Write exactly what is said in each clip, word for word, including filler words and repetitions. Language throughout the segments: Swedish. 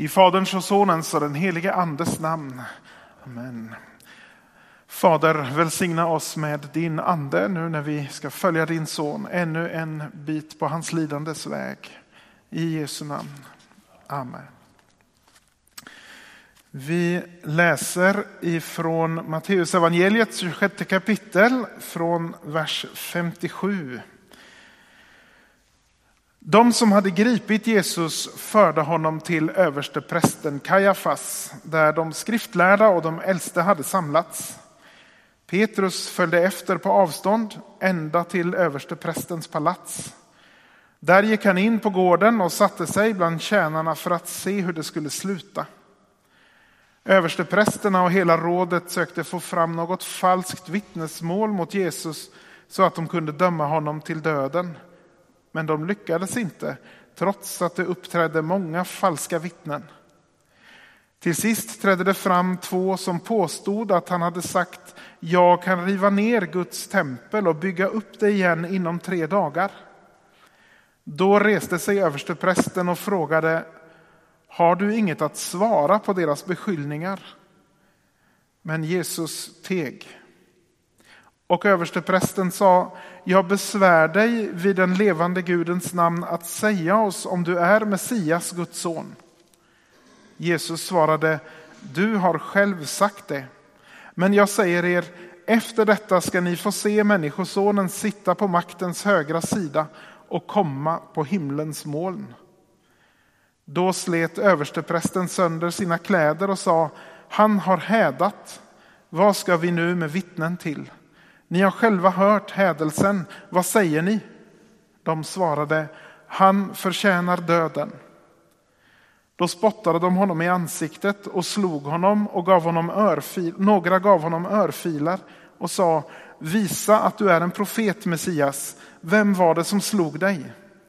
I Faderns och Sonens och den helige Andes namn. Amen. Fader, välsigna oss med din ande nu när vi ska följa din son. Ännu en bit på hans lidandes väg. I Jesu namn. Amen. Vi läser ifrån Matteus evangeliet tjugosjätte kapitel från vers femtiosju. De som hade gripit Jesus förde honom till översteprästen Kajafas, där de skriftlärda och de äldste hade samlats. Petrus följde efter på avstånd ända till översteprästens palats. Där gick han in på gården och satte sig bland tjänarna för att se hur det skulle sluta. Översteprästerna och hela rådet sökte få fram något falskt vittnesmål mot Jesus så att de kunde döma honom till döden. Men de lyckades inte, trots att det uppträdde många falska vittnen. Till sist trädde det fram två som påstod att han hade sagt: jag kan riva ner Guds tempel och bygga upp det igen inom tre dagar. Då reste sig översteprästen och frågade: har du inget att svara på deras beskyllningar? Men Jesus teg. Och översteprästen sa: jag besvär dig vid den levande Gudens namn att säga oss om du är Messias, Guds son. Jesus svarade: du har själv sagt det. Men jag säger er, efter detta ska ni få se människosonen sitta på maktens högra sida och komma på himlens moln. Då slet översteprästen sönder sina kläder och sa: han har hädat. Vad ska vi nu med vittnen till? Ni har själva hört hädelsen. Vad säger ni? De svarade: han förtjänar döden. Då spottade de honom i ansiktet och slog honom och gav honom örfil. Några gav honom örfilar och sa: visa att du är en profet, Messias. Vem var det som slog dig?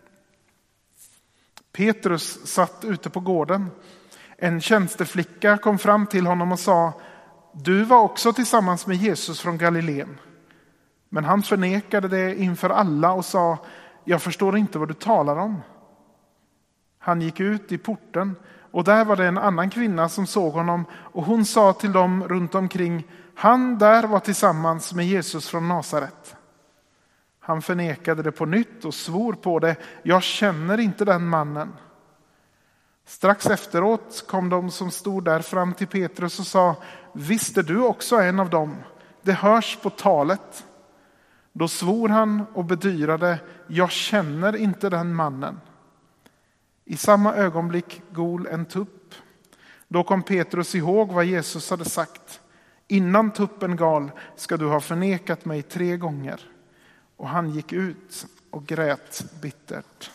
Petrus satt ute på gården. En tjänsteflicka kom fram till honom och sa: du var också tillsammans med Jesus från Galileen. Men han förnekade det inför alla och sa: jag förstår inte vad du talar om. Han gick ut i porten och där var det en annan kvinna som såg honom, och hon sa till dem runt omkring: han där var tillsammans med Jesus från Nasaret. Han förnekade det på nytt och svor på det: jag känner inte den mannen. Strax efteråt kom de som stod där fram till Petrus och sa: visste du också en av dem? Det hörs på talet. Då svor han och bedyrade: jag känner inte den mannen. I samma ögonblick gol en tupp. Då kom Petrus ihåg vad Jesus hade sagt: innan tuppen gal ska du ha förnekat mig tre gånger. Och han gick ut och grät bittert.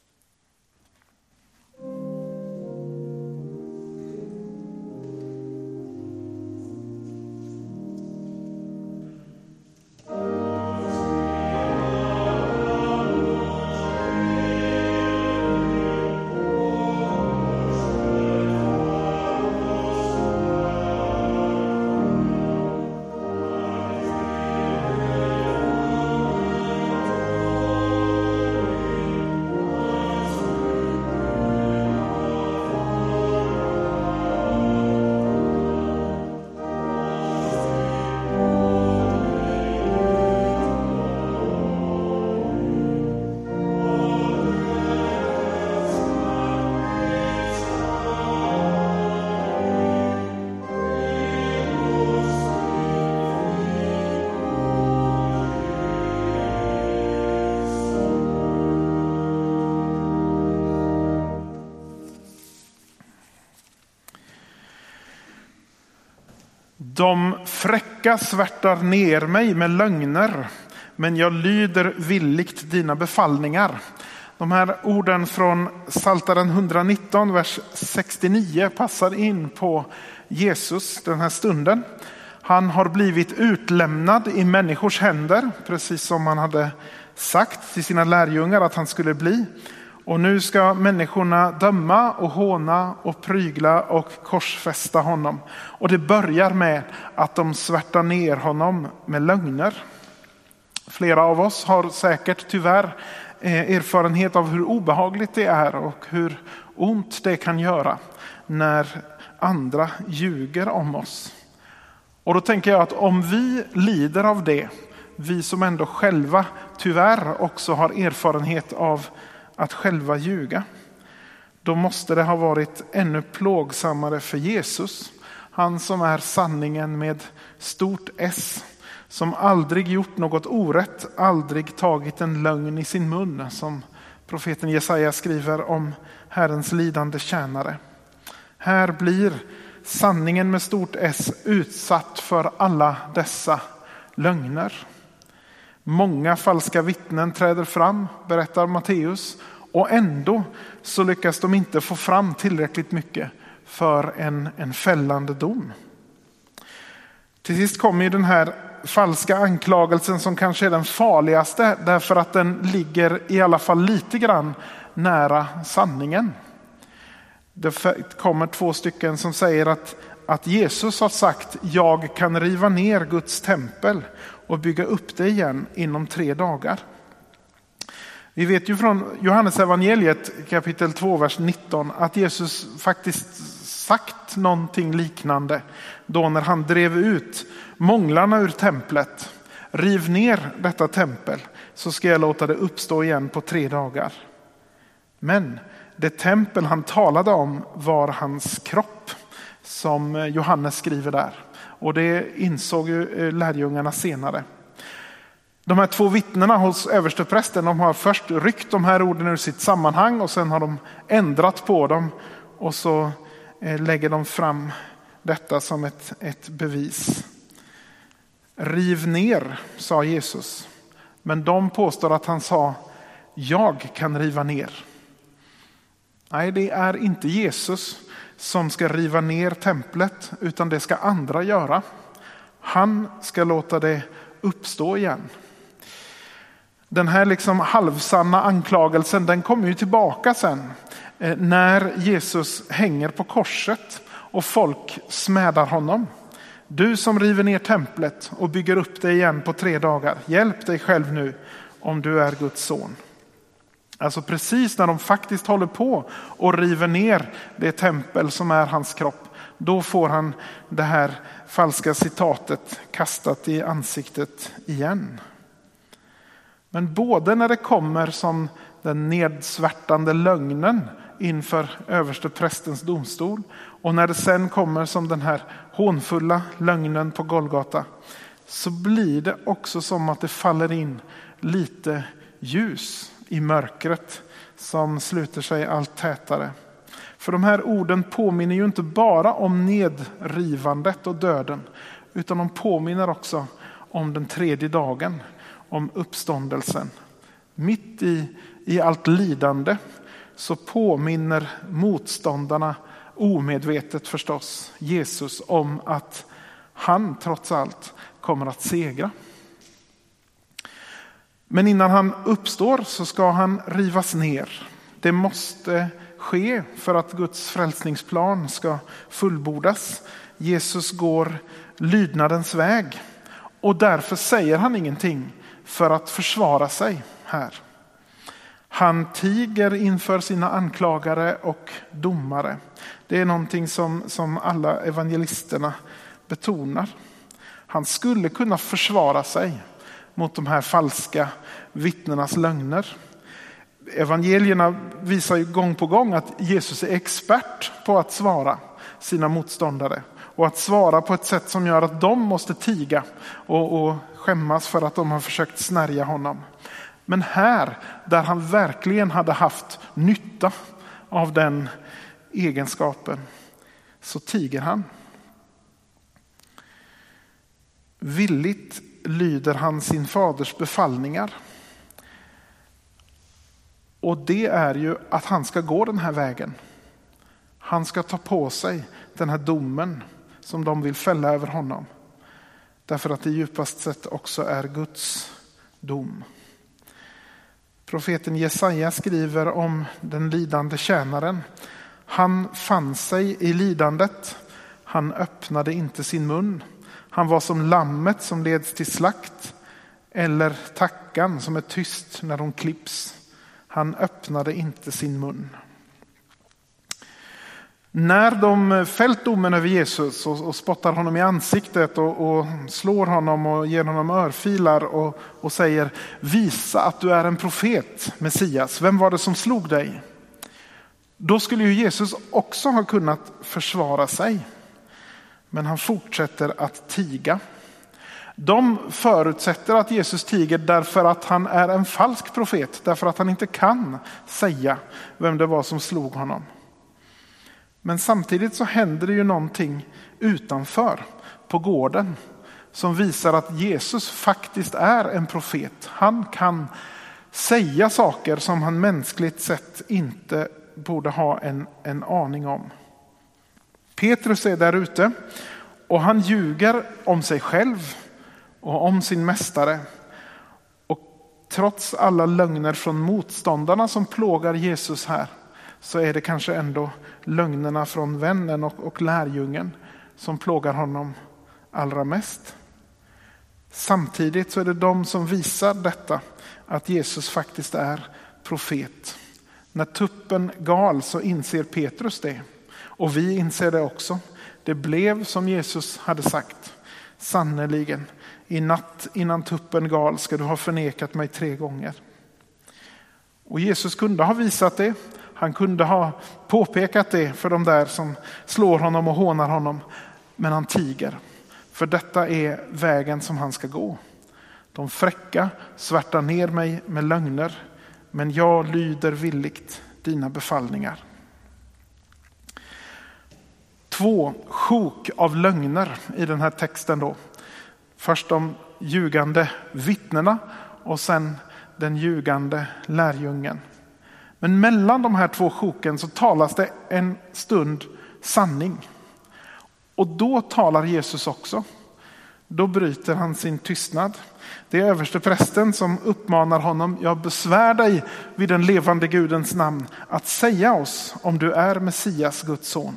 De fräcka svärtar ner mig med lögner, men jag lyder villigt dina befallningar. De här orden från Psaltaren etthundranitton, vers sextionio, passar in på Jesus den här stunden. Han har blivit utlämnad i människors händer, precis som han hade sagt till sina lärjungar att han skulle bli. Och nu ska människorna döma och håna och prygla och korsfästa honom. Och det börjar med att de svärtar ner honom med lögner. Flera av oss har säkert tyvärr erfarenhet av hur obehagligt det är och hur ont det kan göra när andra ljuger om oss. Och då tänker jag att om vi lider av det, vi som ändå själva tyvärr också har erfarenhet av att själva ljuga, då måste det ha varit ännu plågsammare för Jesus. Han som är sanningen med stort S, som aldrig gjort något orätt, aldrig tagit en lögn i sin mun, som profeten Jesaja skriver om Herrens lidande tjänare. Här blir sanningen med stort S utsatt för alla dessa lögner. Många falska vittnen träder fram, berättar Matteus, och ändå så lyckas de inte få fram tillräckligt mycket för en, en fällande dom. Till sist kommer ju den här falska anklagelsen som kanske är den farligaste, därför att den ligger i alla fall lite grann nära sanningen. Det kommer två stycken som säger att, att Jesus har sagt: jag kan riva ner Guds tempel och bygga upp det igen inom tre dagar. Vi vet ju från Johannes evangeliet kapitel två, vers nitton, att Jesus faktiskt sagt någonting liknande då när han drev ut månglarna ur templet. Riv ner detta tempel så ska jag låta det uppstå igen på tre dagar. Men det tempel han talade om var hans kropp, som Johannes skriver där. Och det insåg ju lärjungarna senare. De här två vittnena hos översteprästen, de har först ryckt de här orden ur sitt sammanhang och sen har de ändrat på dem och så lägger de fram detta som ett, ett bevis. Riv ner, sa Jesus. Men de påstår att han sa: jag kan riva ner. Nej, det är inte Jesus som ska riva ner templet, utan det ska andra göra. Han ska låta det uppstå igen. Den här liksom halvsanna anklagelsen, den kommer ju tillbaka sen när Jesus hänger på korset och folk smädar honom. Du som river ner templet och bygger upp det igen på tre dagar, hjälp dig själv nu om du är Guds son. Alltså precis när de faktiskt håller på och river ner det tempel som är hans kropp, då får han det här falska citatet kastat i ansiktet igen. Men både när det kommer som den nedsvärtande lögnen inför översteprästens domstol och när det sen kommer som den här hånfulla lögnen på Golgata, så blir det också som att det faller in lite ljus i mörkret som sluter sig allt tätare. För de här orden påminner ju inte bara om nedrivandet och döden, utan de påminner också om den tredje dagen, om uppståndelsen. Mitt i, i allt lidande så påminner motståndarna, omedvetet förstås, Jesus om att han trots allt kommer att segra. Men innan han uppstår så ska han rivas ner. Det måste ske för att Guds frälsningsplan ska fullbordas. Jesus går lydnadens väg och därför säger han ingenting för att försvara sig här. Han tiger inför sina anklagare och domare. Det är någonting som, som alla evangelisterna betonar. Han skulle kunna försvara sig mot de här falska vittnenas lögner. Evangelierna visar ju gång på gång att Jesus är expert på att svara sina motståndare. Och att svara på ett sätt som gör att de måste tiga och, och skämmas för att de har försökt snärja honom. Men här, där han verkligen hade haft nytta av den egenskapen, så tiger han. Villigt lyder han sin faders befallningar. Och det är ju att han ska gå den här vägen. Han ska ta på sig den här domen som de vill fälla över honom. Därför att det djupast sett också är Guds dom. Profeten Jesaja skriver om den lidande tjänaren. Han fann sig i lidandet. Han öppnade inte sin mun. Han var som lammet som leds till slakt, eller tackan som är tyst när de klipps. Han öppnade inte sin mun. När de fällt domen över Jesus och, och spottar honom i ansiktet och, och slår honom och ger honom örfilar och, och säger visa att du är en profet, Messias, vem var det som slog dig? Då skulle ju Jesus också ha kunnat försvara sig. Men han fortsätter att tiga. De förutsätter att Jesus tiger därför att han är en falsk profet. Därför att han inte kan säga vem det var som slog honom. Men samtidigt så händer det ju någonting utanför på gården som visar att Jesus faktiskt är en profet. Han kan säga saker som han mänskligt sett inte borde ha en, en aning om. Petrus är där ute och han ljuger om sig själv och om sin mästare. Och trots alla lögner från motståndarna som plågar Jesus här, så är det kanske ändå lögnerna från vännen och, och lärjungen som plågar honom allra mest. Samtidigt så är det de som visar detta, att Jesus faktiskt är profet. När tuppen gal så inser Petrus det. Och vi inser det också. Det blev som Jesus hade sagt. Sannoliken, i natt innan tuppen gal ska du ha förnekat mig tre gånger. Och Jesus kunde ha visat det. Han kunde ha påpekat det för de där som slår honom och hånar honom. Men han tiger. För detta är vägen som han ska gå. De fräcka svärtar ner mig med lögner. Men jag lyder villigt dina befallningar. Två sjok av lögner i den här texten då. Först de ljugande vittnena och sen den ljugande lärjungen. Men mellan de här två sjoken så talas det en stund sanning. Och då talar Jesus också. Då bryter han sin tystnad. Det är översteprästen som uppmanar honom: jag besvär dig vid den levande Gudens namn att säga oss om du är Messias, Guds son.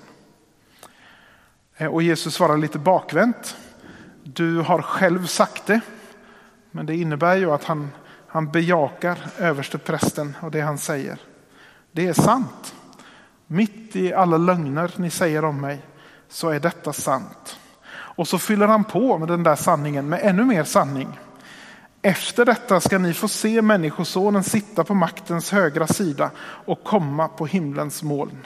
Och Jesus svarar lite bakvänt: du har själv sagt det. Men det innebär ju att han, han bejakar översteprästen och det han säger. Det är sant. Mitt i alla lögner ni säger om mig så är detta sant. Och så fyller han på med den där sanningen med ännu mer sanning. Efter detta ska ni få se människosonen sitta på maktens högra sida och komma på himlens moln.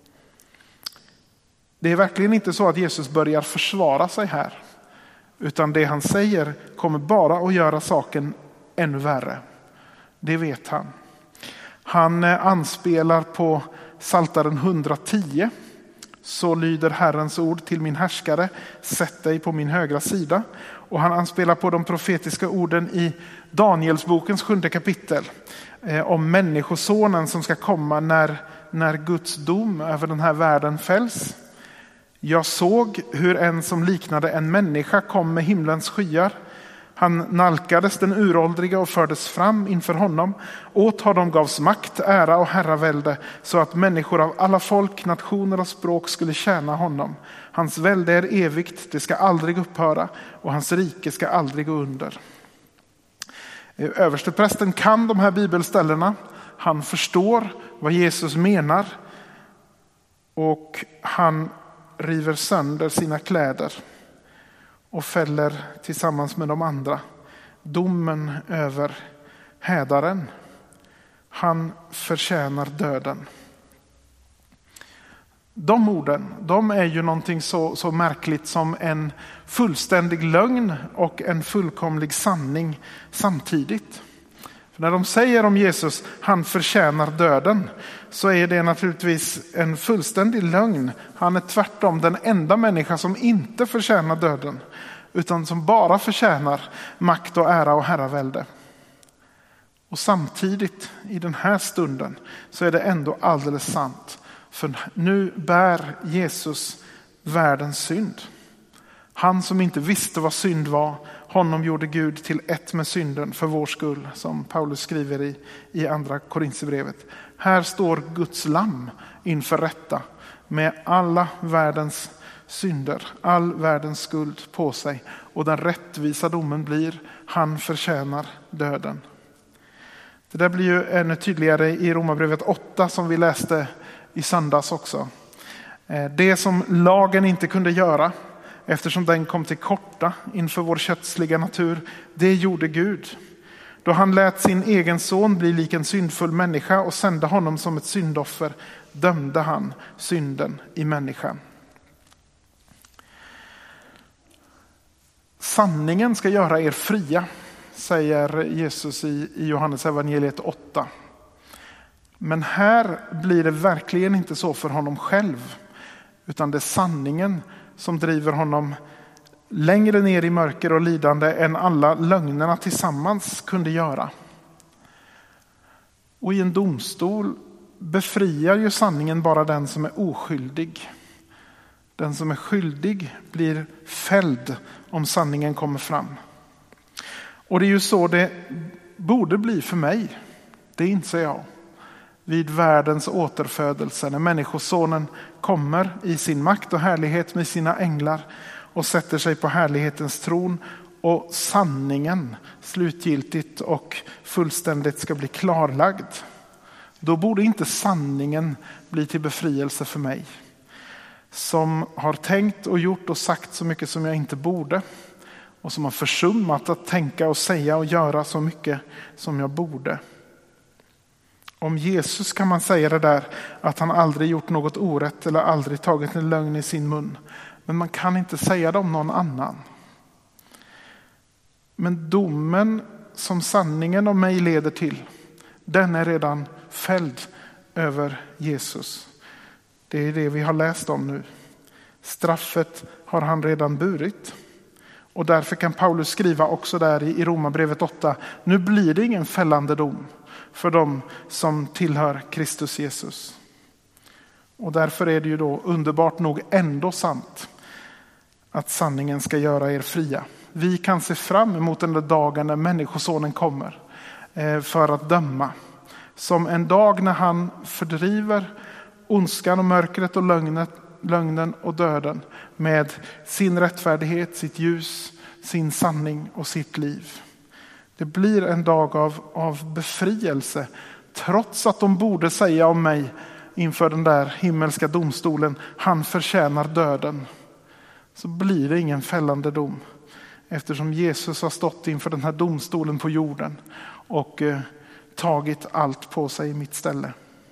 Det är verkligen inte så att Jesus börjar försvara sig här. Utan det han säger kommer bara att göra saken ännu värre. Det vet han. Han anspelar på Psaltaren hundratio. Så lyder Herrens ord till min härskare: sätt dig på min högra sida. Och han anspelar på de profetiska orden i Danielsbokens sjunde kapitel. Eh, om människosonen som ska komma när, när Guds dom över den här världen fälls. Jag såg hur en som liknade en människa kom med himlens skyar. Han nalkades den uråldriga och fördes fram inför honom. Åt honom gavs makt, ära och herravälde, så att människor av alla folk, nationer och språk skulle tjäna honom. Hans välde är evigt, det ska aldrig upphöra, och hans rike ska aldrig gå under. Översteprästen kan de här bibelställena. Han förstår vad Jesus menar. Och han river sönder sina kläder och fäller tillsammans med de andra domen över hädaren. Han förtjänar döden. De orden, de är ju någonting så, så märkligt som en fullständig lögn och en fullkomlig sanning samtidigt. För när de säger om Jesus, han förtjänar döden, så är det naturligtvis en fullständig lögn. Han är tvärtom den enda människa som inte förtjänar döden, utan som bara förtjänar makt och ära och herravälde. Och samtidigt i den här stunden så är det ändå alldeles sant. För nu bär Jesus världens synd. Han som inte visste vad synd var, honom gjorde Gud till ett med synden för vår skull, som Paulus skriver i, i andra Korinthierbrevet. Här står Guds lamm inför rätta med alla världens synder, all världens skuld på sig. Och den rättvisa domen blir: han förtjänar döden. Det där blir ju ännu tydligare i Romarbrevet åtta som vi läste i söndags också. Det som lagen inte kunde göra, eftersom den kom till korta inför vår kötsliga natur, det gjorde Gud. Då han lät sin egen son bli lik en syndfull människa och sände honom som ett syndoffer, dömde han synden i människan. Sanningen ska göra er fria, säger Jesus i Johannes evangeliet åtta. Men här blir det verkligen inte så för honom själv, utan det är sanningen som driver honom längre ner i mörker och lidande än alla lögnerna tillsammans kunde göra. Och i en domstol befriar ju sanningen bara den som är oskyldig. Den som är skyldig blir fälld om sanningen kommer fram. Och det är ju så det borde bli för mig, det inser jag. Vid världens återfödelse, när människosonen kommer i sin makt och härlighet med sina änglar och sätter sig på härlighetens tron och sanningen slutgiltigt och fullständigt ska bli klarlagd. Då borde inte sanningen bli till befrielse för mig, som har tänkt och gjort och sagt så mycket som jag inte borde, och som har försummat att tänka och säga och göra så mycket som jag borde. Om Jesus kan man säga det där att han aldrig gjort något orätt eller aldrig tagit en lögn i sin mun. Men man kan inte säga det om någon annan. Men domen som sanningen om mig leder till, den är redan fälld över Jesus. Det är det vi har läst om nu. Straffet har han redan burit. Och därför kan Paulus skriva också där i Romarbrevet åtta. Nu blir det ingen fällande dom för dem som tillhör Kristus Jesus. Och därför är det ju då underbart nog ändå sant att sanningen ska göra er fria. Vi kan se fram emot den där dagen när människosonen kommer för att döma. Som en dag när han fördriver ondskan och mörkret och lögnet, lögnen och döden med sin rättfärdighet, sitt ljus, sin sanning och sitt liv. Det blir en dag av, av befrielse, trots att de borde säga om mig inför den där himmelska domstolen, han förtjänar döden. Så blir det ingen fällande dom, eftersom Jesus har stått inför den här domstolen på jorden och eh, tagit allt på sig i mitt ställe.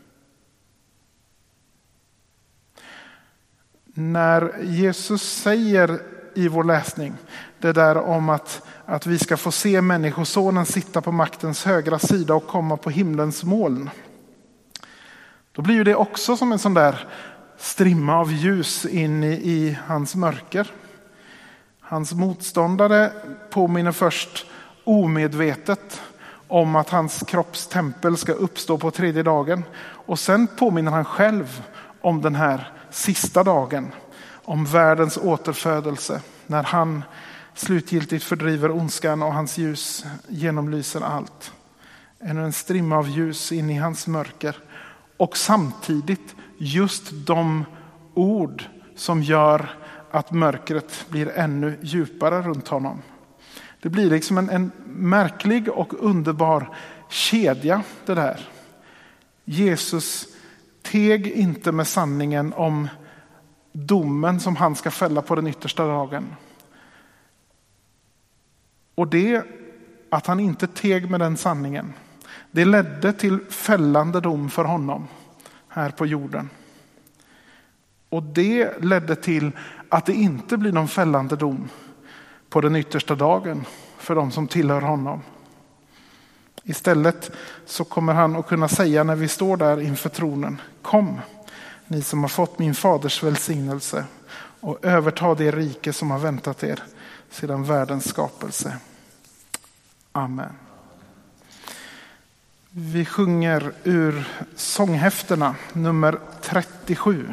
När Jesus säger i vår läsning det där om att, att vi ska få se människosonen sitta på maktens högra sida och komma på himlens moln, då blir ju det också som en sån där strimma av ljus in i, i hans mörker. Hans motståndare påminner först omedvetet om att hans kroppstempel ska uppstå på tredje dagen. Och sen påminner han själv om den här sista dagen, om världens återfödelse, när han slutgiltigt fördriver ondskan och hans ljus genomlyser allt. Ännu en strimma av ljus in i hans mörker. Och samtidigt just de ord som gör att mörkret blir ännu djupare runt honom. Det blir liksom en, en märklig och underbar kedja det där. Jesus teg inte med sanningen om domen som han ska fälla på den yttersta dagen. Och det att han inte teg med den sanningen, det ledde till fällande dom för honom här på jorden. Och det ledde till att det inte blir någon fällande dom på den yttersta dagen för de som tillhör honom. Istället så kommer han att kunna säga när vi står där inför tronen: kom, ni som har fått min faders välsignelse, och överta det rike som har väntat er sedan världens skapelse. Amen. Vi sjunger ur sånghäftena nummer trettiosju.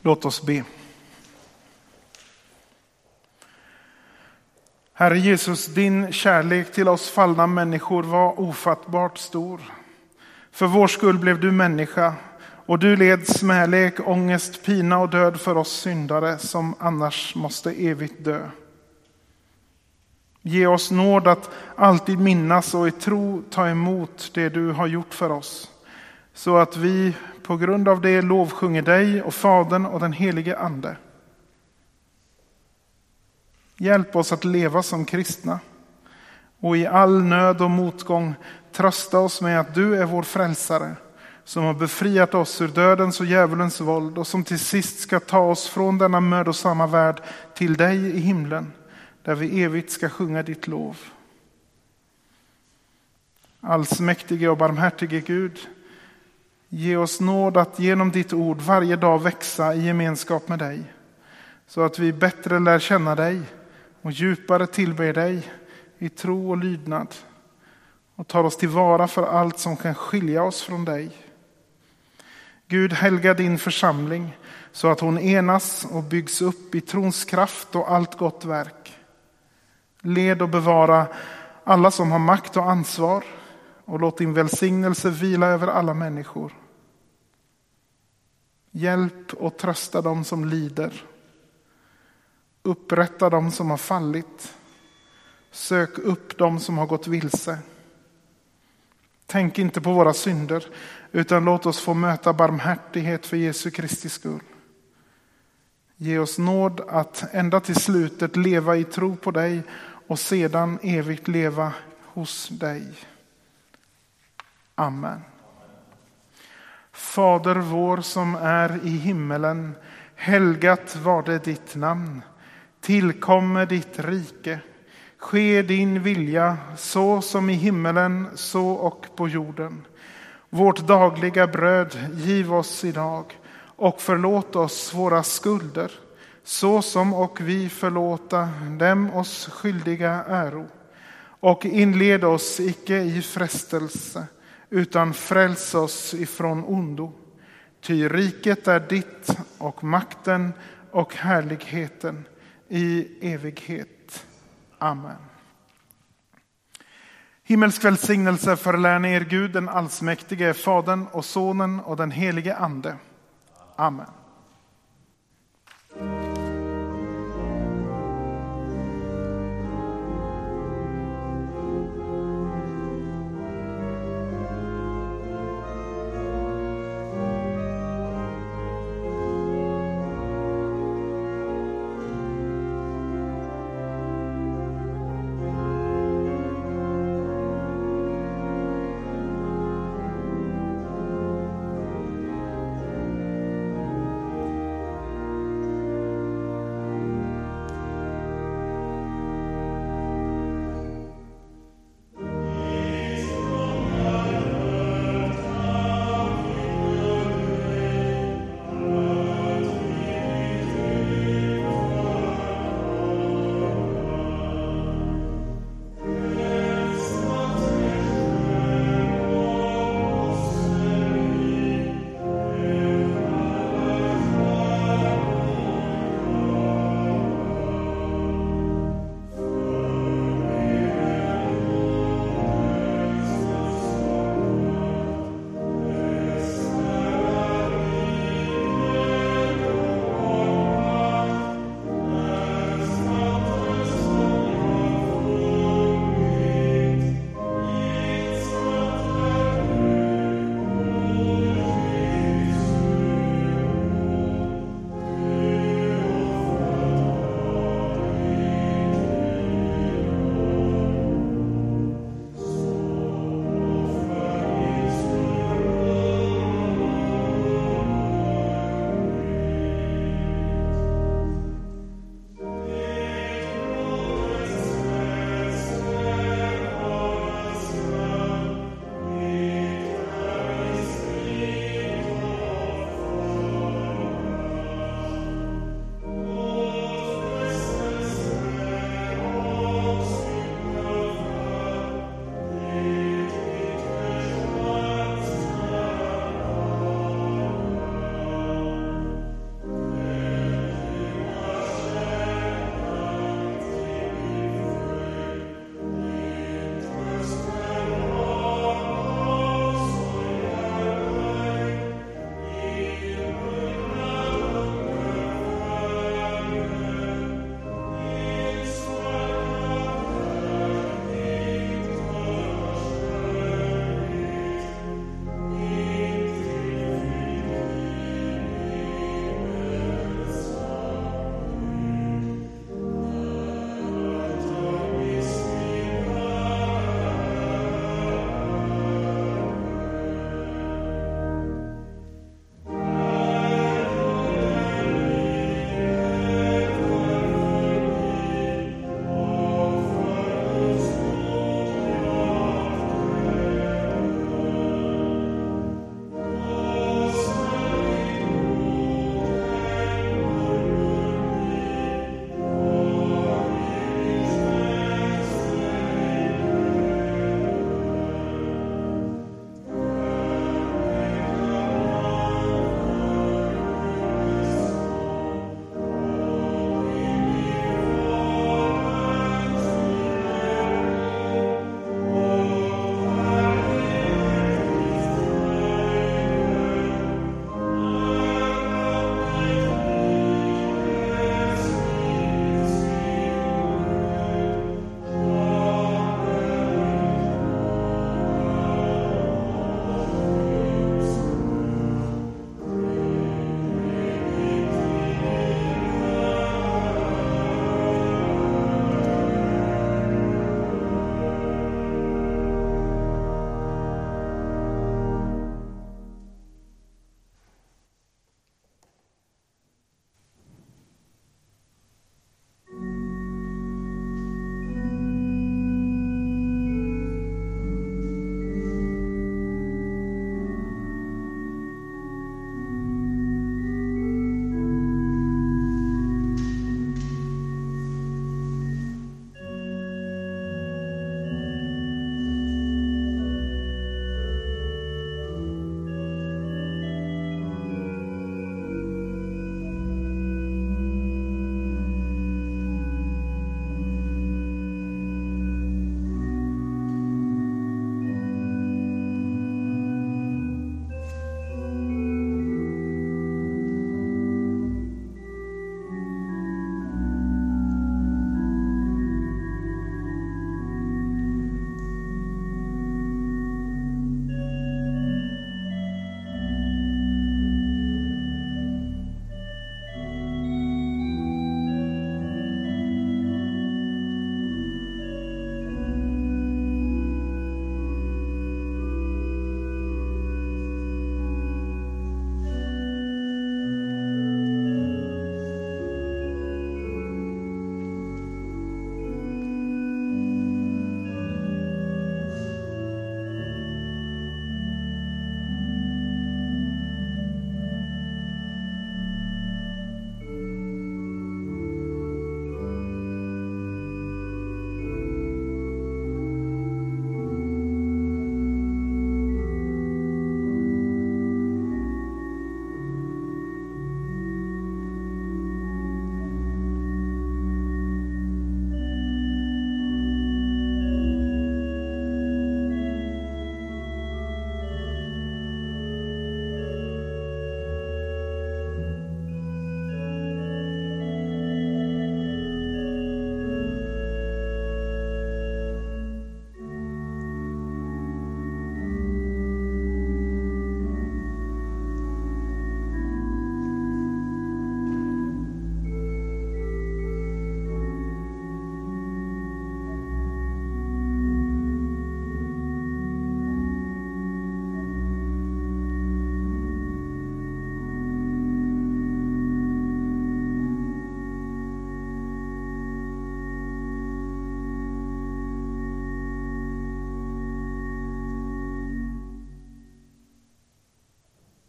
Låt oss be. Herre Jesus, din kärlek till oss fallna människor var ofattbart stor. För vår skull blev du människa, och du led smälek, ångest, pina och död för oss syndare som annars måste evigt dö. Ge oss nåd att alltid minnas och i tro ta emot det du har gjort för oss, så att vi på grund av det lovsjunger dig och Fadern och den helige Ande. Hjälp oss att leva som kristna och i all nöd och motgång trösta oss med att du är vår frälsare, som har befriat oss ur dödens och djävulens våld och som till sist ska ta oss från denna mödosamma värld till dig i himlen, där vi evigt ska sjunga ditt lov. Allsmäktige och barmhärtige Gud, ge oss nåd att genom ditt ord varje dag växa i gemenskap med dig, så att vi bättre lär känna dig och djupare tillber dig i tro och lydnad och tar oss tillvara för allt som kan skilja oss från dig. Gud, helga din församling så att hon enas och byggs upp i trons kraft och allt gott verk. Led och bevara alla som har makt och ansvar, och låt din välsignelse vila över alla människor. Hjälp och trösta dem som lider. Upprätta dem som har fallit. Sök upp dem som har gått vilse. Tänk inte på våra synder, utan låt oss få möta barmhärtighet för Jesu Kristi skull. Ge oss nåd att ända till slutet leva i tro på dig och sedan evigt leva hos dig. Amen. Fader vår som är i himmelen, helgat var det ditt namn. Tillkommer ditt rike. Ske din vilja så som i himmelen så och på jorden. Vårt dagliga bröd giv oss idag, och förlåt oss våra skulder, så som och vi förlåta dem oss skyldiga äro. Och inled oss icke i frestelse, utan fräls oss ifrån ondo. Ty riket är ditt, och makten och härligheten i evighet. Amen. Himmelsk välsignelse förlärne er Gud, den allsmäktige, Fadern och Sonen och den helige Ande. Amen.